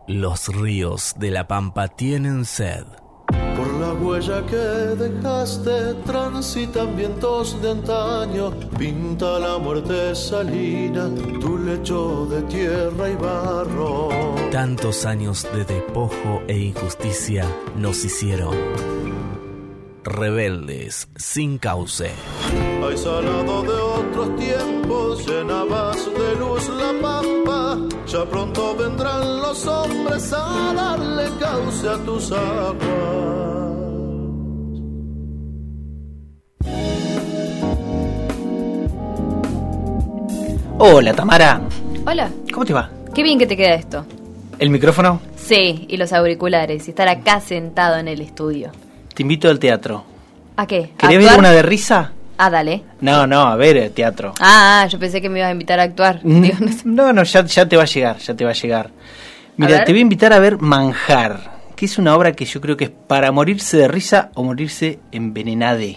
Los ríos de la Pampa tienen sed. Por la huella que dejaste transitan vientos de antaño. Pinta la muerte salina tu lecho de tierra y barro. Tantos años de despojo e injusticia nos hicieron rebeldes sin cauce. Hay salado de otros tiempos, llenabas de luz la pampa. Ya pronto vendrán los hombres a darle cauce a tus aguas. Hola, Tamara. Hola. ¿Cómo te va? Qué bien que te queda esto. ¿El micrófono? Sí, y los auriculares, y estar acá sentado en el estudio. Te invito al teatro. ¿A qué? ¿Querés ver una de risa? Ah, dale. No, a ver teatro. Yo pensé que me ibas a invitar a actuar. Digo, no sé. No, ya te va a llegar. Mira, te voy a invitar a ver Manjar, que es una obra que yo creo que es para morirse de risa o morirse envenenade.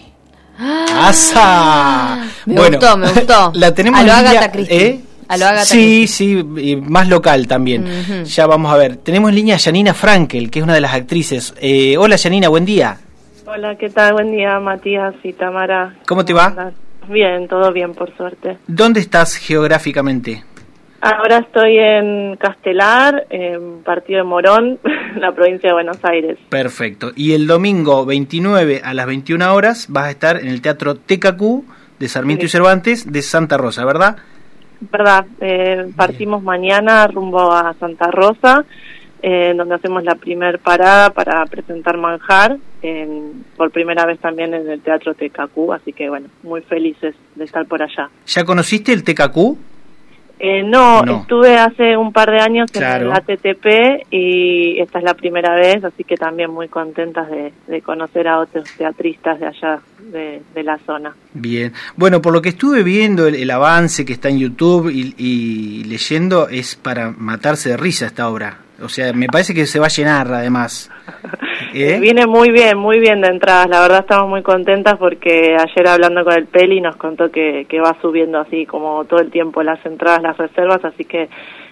¡Asa! Me gustó. La tenemos a lo en línea, Agatha Christie. A lo Agatha sí, y más local también. Uh-huh. Ya vamos a ver. Tenemos en línea a Janina Frankel, que es una de las actrices. Hola, Janina, buen día. Hola, ¿qué tal? Buen día, Matías y Tamara. ¿Cómo te va? ¿Andas? Bien, todo bien, por suerte. ¿Dónde estás geográficamente? Ahora estoy en Castelar, en Partido de Morón, la provincia de Buenos Aires. Perfecto. Y el domingo 29 a las 21 horas vas a estar en el Teatro TKQ de Sarmiento y Cervantes de Santa Rosa, ¿verdad? Verdad, partimos mañana rumbo a Santa Rosa, donde hacemos la primer parada para presentar Manjar, por primera vez también en el Teatro TKQ, así que bueno, muy felices de estar por allá. ¿Ya conociste el TKQ? No, estuve hace un par de años en Claro. el ATTP y esta es la primera vez, así que también muy contentas de conocer a otros teatristas de allá, de la zona. Bien. Bueno, por lo que estuve viendo, el avance que está en YouTube y leyendo, es para matarse de risa esta obra. O sea, me parece que se va a llenar, además. Viene muy bien de entradas, la verdad estamos muy contentas porque ayer hablando con el Peli nos contó que va subiendo así como todo el tiempo las entradas, las reservas, así que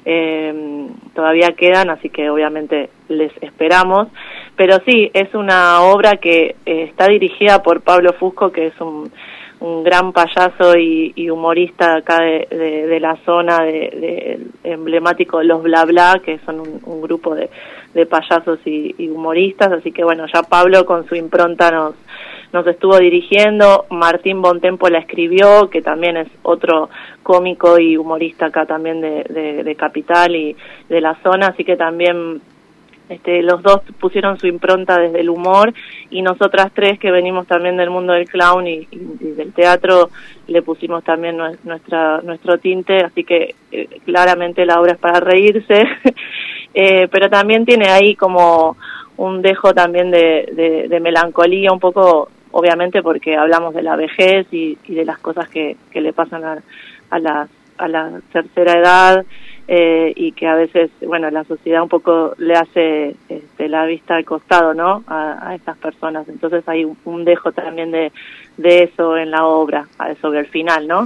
todavía quedan, así que obviamente les esperamos. Pero sí, es una obra que está dirigida por Pablo Fusco, que es un gran payaso y humorista acá de la zona de emblemático Los Bla Bla, que son un grupo de payasos y humoristas, así que bueno, ya Pablo con su impronta nos estuvo dirigiendo. Martín Bontempo la escribió, que también es otro cómico y humorista acá también de Capital y de la zona, así que también los dos pusieron su impronta desde el humor, y nosotras tres que venimos también del mundo del clown y del teatro le pusimos también nuestro tinte, así que claramente la obra es para reírse, pero también tiene ahí como un dejo también de melancolía un poco, obviamente porque hablamos de la vejez y de las cosas que le pasan a la tercera edad, y que a veces, bueno, la sociedad un poco le hace la vista al costado, ¿no?, a estas personas. Entonces hay un dejo también de eso en la obra, sobre el final, ¿no?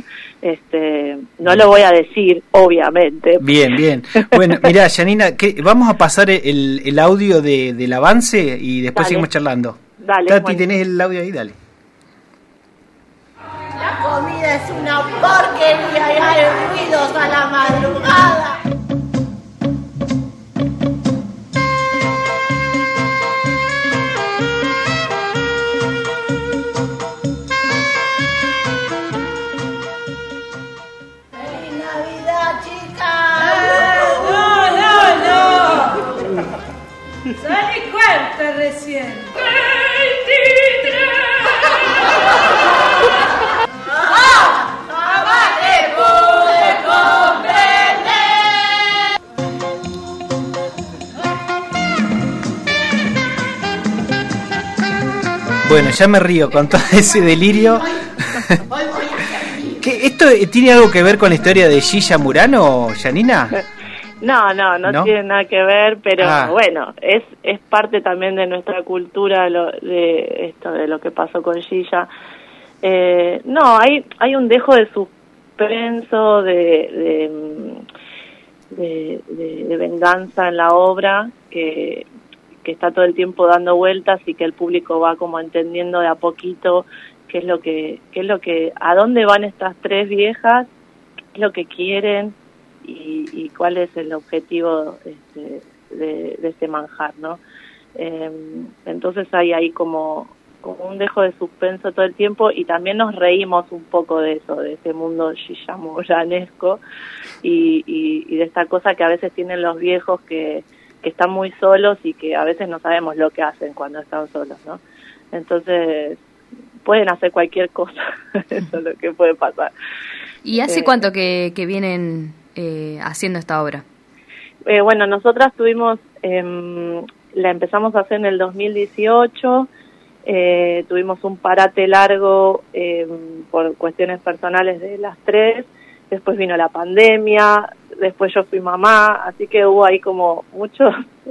No lo voy a decir, obviamente. Bien. Bueno, mirá, Janina, vamos a pasar el audio del avance y después seguimos charlando. Dale. Tati, bueno. ¿tenés el audio ahí? Dale. La comida es una porquería y hay ruidos a la madrugada. ¡Feliz Navidad, chicas! No. Salí cuenta recién. 23. Bueno, ya me río con todo ese delirio. ¿Esto tiene algo que ver con la historia de Gilla Murano, Janina? No tiene nada que ver, pero Ah. bueno, es parte también de nuestra cultura de lo que pasó con Gilla. Hay un dejo de suspenso, de venganza en la obra que está todo el tiempo dando vueltas y que el público va como entendiendo de a poquito qué es lo que a dónde van estas tres viejas, qué es lo que quieren y cuál es el objetivo de este manjar, ¿no? Entonces hay ahí como un dejo de suspenso todo el tiempo y también nos reímos un poco de eso, de ese mundo gillamoyanesco y de esta cosa que a veces tienen los viejos que están muy solos y que a veces no sabemos lo que hacen cuando están solos, ¿no? Entonces pueden hacer cualquier cosa, eso es lo que puede pasar. ¿Y hace cuánto que vienen haciendo esta obra? Bueno, nosotras la empezamos a hacer en el 2018, tuvimos un parate largo por cuestiones personales de las tres, después vino la pandemia, después yo fui mamá, así que hubo ahí como muchos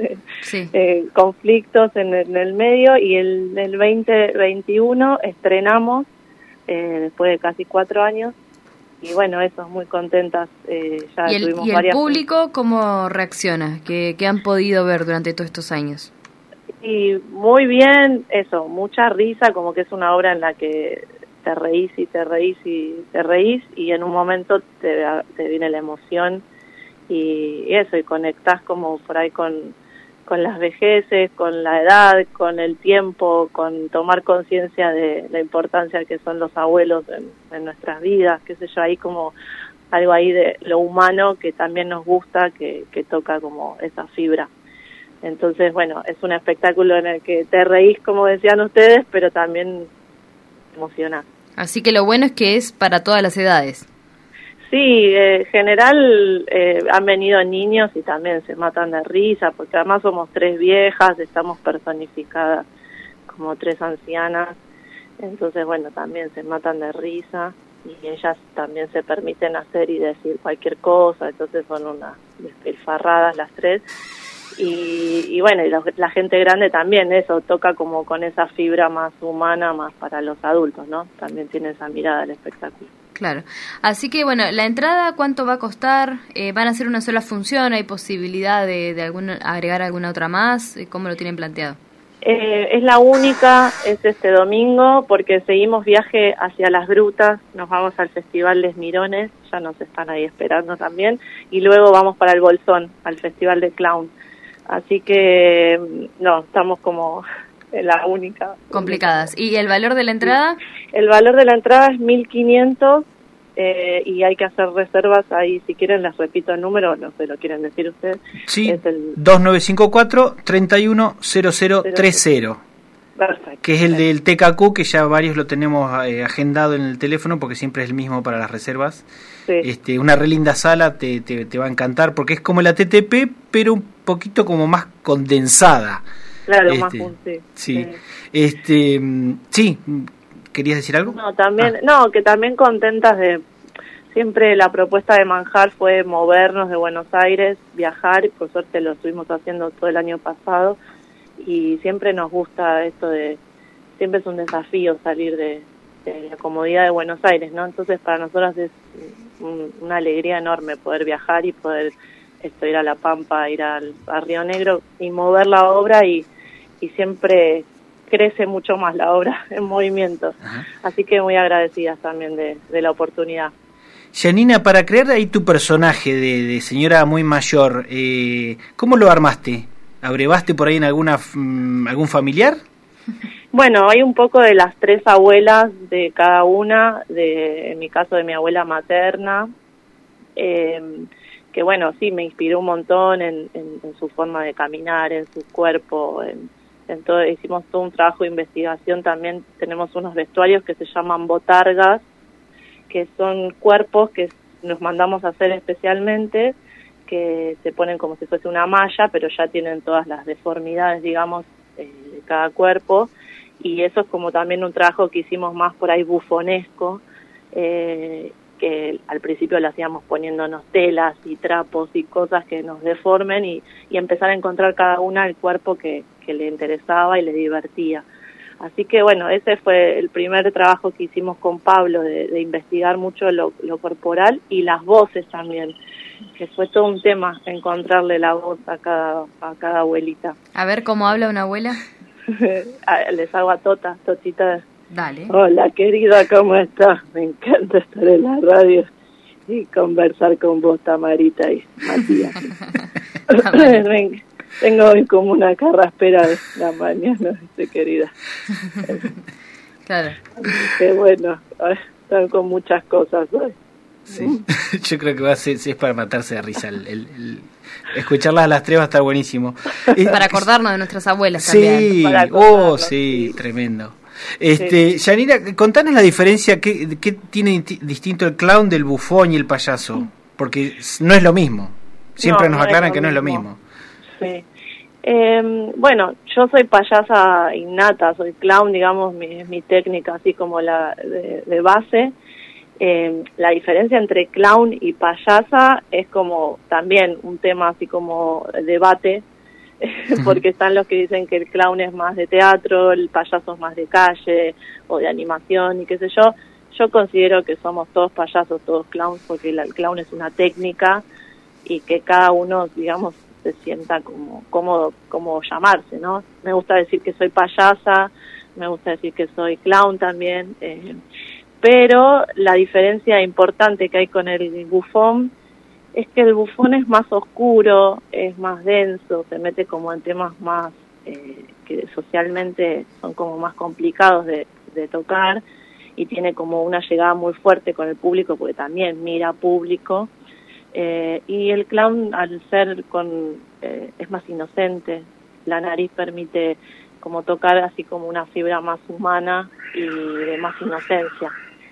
conflictos en el medio y el 2021 estrenamos después de casi 4 años y bueno, eso, muy contentas. Ya ¿Y tuvimos el varias público cómo reacciona? ¿Qué han podido ver durante todos estos años? Y muy bien, eso, mucha risa, como que es una obra en la que te reís y te reís y te reís y en un momento te viene la emoción y eso, y conectás como por ahí con las vejeces, con la edad, con el tiempo, con tomar conciencia de la importancia que son los abuelos en nuestras vidas, qué sé yo, ahí como algo ahí de lo humano que también nos gusta, que toca como esa fibra. Entonces, bueno, es un espectáculo en el que te reís, como decían ustedes, pero también emocionás. Así que lo bueno es que es para todas las edades. Sí, en general han venido niños y también se matan de risa, porque además somos 3 viejas, estamos personificadas como 3 ancianas, entonces bueno, también se matan de risa y ellas también se permiten hacer y decir cualquier cosa, entonces son unas despilfarradas las 3. Y bueno, y la gente grande también, eso, toca como con esa fibra más humana, más para los adultos, ¿no? También tiene esa mirada del espectáculo. Claro. Así que, bueno, la entrada, ¿cuánto va a costar? ¿Van a hacer una sola función? ¿Hay posibilidad de agregar alguna otra más? ¿Cómo lo tienen planteado? Es la única, es este domingo, porque seguimos viaje hacia las grutas, nos vamos al Festival Les Mirones, ya nos están ahí esperando también, y luego vamos para el Bolsón, al Festival de Clown. Así que, no, estamos como la única. Complicadas. ¿Y el valor de la entrada? El valor de la entrada es 1.500 y hay que hacer reservas ahí. Si quieren, les repito el número, no sé, ¿lo quieren decir ustedes? Sí, es el 2954-310030. Perfecto. Que es el del TKQ, que ya varios lo tenemos agendado en el teléfono, porque siempre es el mismo para las reservas. Sí. Una re linda sala, te va a encantar, porque es como la TTP, pero un poquito como más condensada. Claro, más sí. Sí, ¿querías decir algo? No, también, no, que también contentas de... Siempre la propuesta de Manjar fue movernos de Buenos Aires, viajar, y por suerte lo estuvimos haciendo todo el año pasado, y siempre nos gusta esto de... Siempre es un desafío salir de la comodidad de Buenos Aires, ¿no? Entonces para nosotros es una alegría enorme poder viajar y poder ir a La Pampa, ir a Río Negro y mover la obra y siempre crece mucho más la obra en movimiento. Ajá. Así que muy agradecidas también de la oportunidad. Yanina, para crear ahí tu personaje de señora muy mayor, ¿cómo lo armaste? ¿Abrevaste por ahí en algún familiar? Bueno, hay un poco de las 3 abuelas de cada una, en mi caso de mi abuela materna, que bueno, sí, me inspiró un montón en su forma de caminar, en su cuerpo, en todo. Hicimos todo un trabajo de investigación, también tenemos unos vestuarios que se llaman botargas, que son cuerpos que nos mandamos a hacer especialmente, que se ponen como si fuese una malla, pero ya tienen todas las deformidades, digamos, de cada cuerpo, y eso es como también un trabajo que hicimos más por ahí bufonesco, que al principio lo hacíamos poniéndonos telas y trapos y cosas que nos deformen y empezar a encontrar cada una el cuerpo que le interesaba y le divertía. Así que bueno, ese fue el primer trabajo que hicimos con Pablo, de investigar mucho lo corporal y las voces también. que fue todo un tema encontrarle la voz a cada abuelita. A ver, ¿cómo habla una abuela? Les hago a Totita. Dale. Hola, querida, ¿cómo estás? Me encanta estar en la radio y conversar con vos, Tamarita y Matías. Tengo hoy como una carraspera de la mañana, querida. Claro. Que bueno, están con muchas cosas hoy. Sí, yo creo que va a ser, si es para matarse de risa. Escucharlas a las 3 va a estar buenísimo. Para acordarnos de nuestras abuelas sí, también. Sí, tremendo. Yanira, contanos la diferencia, ¿qué tiene distinto el clown del bufón y el payaso? Porque no es lo mismo. Siempre nos aclaran que no es lo mismo. Sí. Bueno, yo soy payasa innata, soy clown, digamos, mi técnica así como la de base. La diferencia entre clown y payasa es como también un tema así como debate, porque están los que dicen que el clown es más de teatro, el payaso es más de calle o de animación y qué sé yo. Yo considero que somos todos payasos, todos clowns, porque el clown es una técnica y que cada uno, digamos, se sienta como cómodo como llamarse, ¿no? Me gusta decir que soy payasa, me gusta decir que soy clown también, pero la diferencia importante que hay con el bufón es que el bufón es más oscuro, es más denso, se mete como en temas más que socialmente son como más complicados de tocar y tiene como una llegada muy fuerte con el público porque también mira público. Y el clown, al ser es más inocente, la nariz permite como tocar así como una fibra más humana y de más inocencia.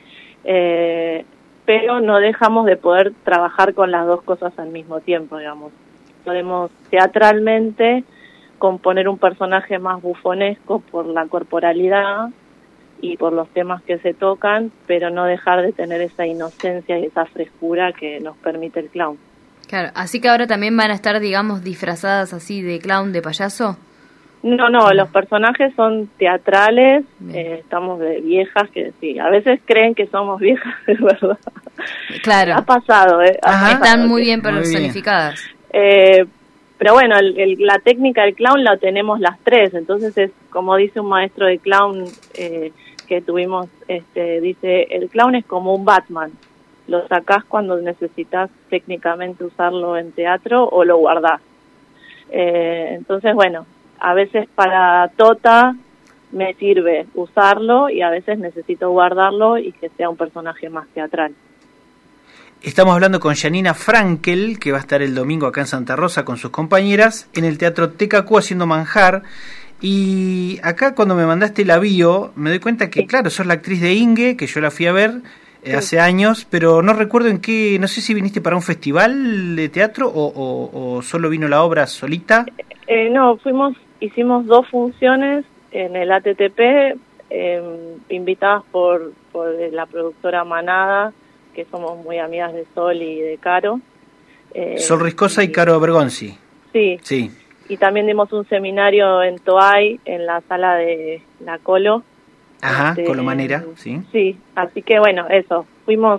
Pero no dejamos de poder trabajar con las dos cosas al mismo tiempo, digamos. Podemos teatralmente componer un personaje más bufonesco por la corporalidad y por los temas que se tocan, pero no dejar de tener esa inocencia y esa frescura que nos permite el clown. Claro, así que ahora también van a estar, digamos, disfrazadas así de clown, de payaso. No, los personajes son teatrales, estamos de viejas, que sí, a veces creen que somos viejas, es verdad. Claro. Ha pasado, Están muy bien personificadas. Pero bueno, la técnica del clown la tenemos las tres, entonces es como dice un maestro de clown que tuvimos, dice, el clown es como un Batman, lo sacás cuando necesitas técnicamente usarlo en teatro o lo guardás. Entonces, bueno, a veces para Tota me sirve usarlo y a veces necesito guardarlo y que sea un personaje más teatral. Estamos hablando con Yanina Frankel, que va a estar el domingo acá en Santa Rosa con sus compañeras en el Teatro TKQ haciendo Manjar. Y acá cuando me mandaste la bio, me doy cuenta que, claro, sos la actriz de Inge, que yo la fui a ver hace años, pero no recuerdo en qué, no sé si viniste para un festival de teatro o solo vino la obra solita. No, hicimos 2 funciones en el ATTP, invitadas por la productora Manada, que somos muy amigas de Sol y de Caro. Sol Riscosa y Caro Bergonzi. Sí. Y también dimos un seminario en Toay, en la sala de la Colo. Ajá, Colo Manera, sí. Sí, así que bueno, eso, fuimos,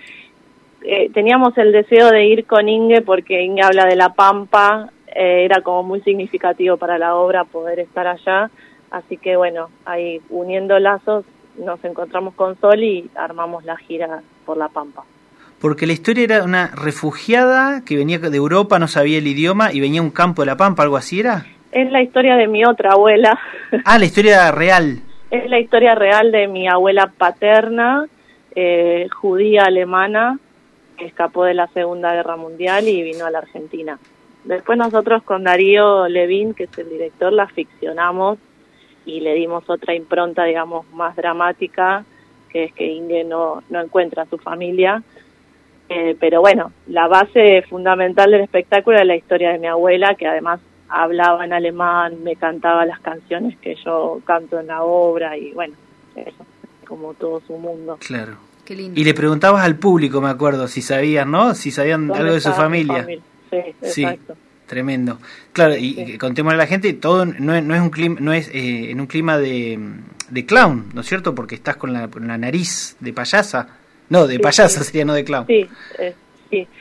teníamos el deseo de ir con Inge porque Inge habla de La Pampa, era como muy significativo para la obra poder estar allá, así que bueno, ahí uniendo lazos nos encontramos con Sol y armamos la gira por La Pampa. Porque la historia era una refugiada que venía de Europa, no sabía el idioma y venía a un campo de La Pampa, ¿algo así era? Es la historia de mi otra abuela. Ah, la historia real. Es la historia real de mi abuela paterna, judía alemana, que escapó de la Segunda Guerra Mundial y vino a la Argentina. Después nosotros con Darío Levín, que es el director, la ficcionamos y le dimos otra impronta, digamos, más dramática, que es que Inge no encuentra a su familia. Pero bueno, la base fundamental del espectáculo es la historia de mi abuela, que además hablaba en alemán, me cantaba las canciones que yo canto en la obra y bueno, eso, como todo su mundo. Claro. Qué lindo. Y le preguntabas al público, me acuerdo, si sabían, ¿no? Si sabían algo de su familia. Sí, exacto. Tremendo. Claro, y contémosle a la gente, todo no es un clima, no es en un clima de clown, ¿no es cierto? Porque estás con la nariz de payasa. No, de payasa sería, no de clown. Sí,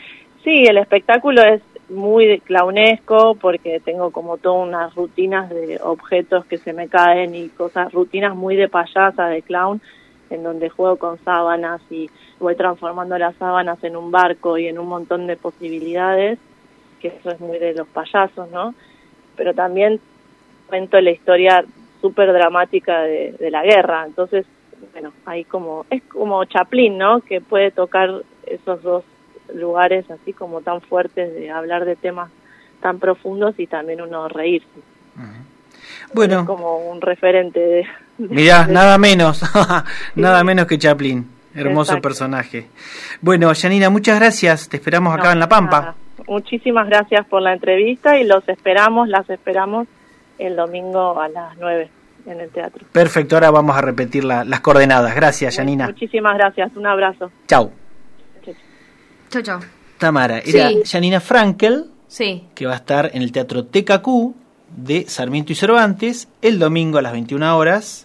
Sí, el espectáculo es muy clownesco porque tengo como todas unas rutinas de objetos que se me caen y cosas, rutinas muy de payasa, de clown, en donde juego con sábanas y voy transformando las sábanas en un barco y en un montón de posibilidades, que eso es muy de los payasos, ¿no? Pero también cuento la historia súper dramática de la guerra, entonces, bueno, ahí es como Chaplin, ¿no? Que puede tocar esos dos lugares así como tan fuertes de hablar de temas tan profundos y también uno reírse. Bueno, es como un referente mirá, nada menos nada menos que Chaplin, hermoso Exacto. personaje. Bueno, Janina, muchas gracias, te esperamos acá en La Pampa. Nada. Muchísimas gracias por la entrevista y las esperamos el domingo a las 9 en el teatro. Perfecto, ahora vamos a repetir las coordenadas. Gracias, Janina. Muchísimas gracias, un abrazo. Chau. Chau. Tamara, era Janina Frankel, sí, que va a estar en el Teatro TKQ de Sarmiento y Cervantes el domingo a las 21 horas.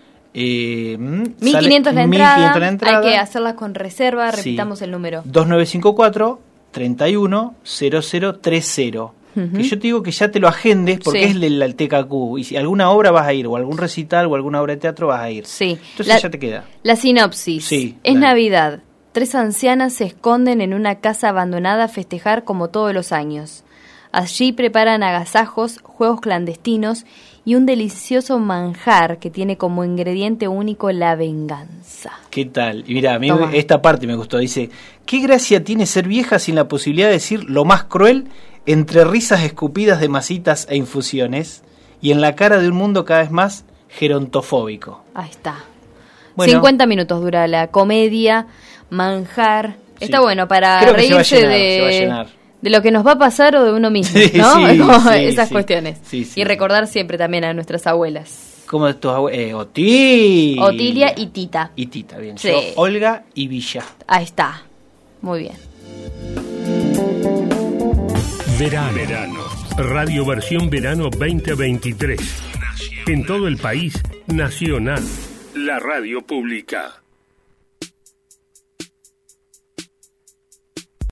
1.500 la entrada, hay que hacerla con reserva, repitamos el número. 2954-310030. Que yo te digo que ya te lo agendes porque es del TKQ. Y si alguna obra vas a ir, o algún recital, o alguna obra de teatro vas a ir. Sí. Entonces ya te queda. La sinopsis. Es Navidad. 3 ancianas se esconden en una casa abandonada a festejar como todos los años. Allí preparan agasajos, juegos clandestinos y un delicioso manjar que tiene como ingrediente único la venganza. ¿Qué tal? Y mira, a mí esta parte me gustó. Dice, ¿qué gracia tiene ser vieja sin la posibilidad de decir lo más cruel entre risas escupidas de masitas e infusiones y en la cara de un mundo cada vez más gerontofóbico? Ahí está. Bueno, 50 minutos dura la comedia, manjar. Sí. Está bueno para reírse de lo que nos va a pasar o de uno mismo, ¿no? Esas cuestiones. Sí. Y recordar siempre también a nuestras abuelas. ¿Cómo de tus abuelas? Otilia y Tita. Y Tita, bien. Sí. Yo, Olga y Villa. Ahí está. Muy bien. Verano. Radio versión verano 2023. En todo el país, nacional. La radio pública.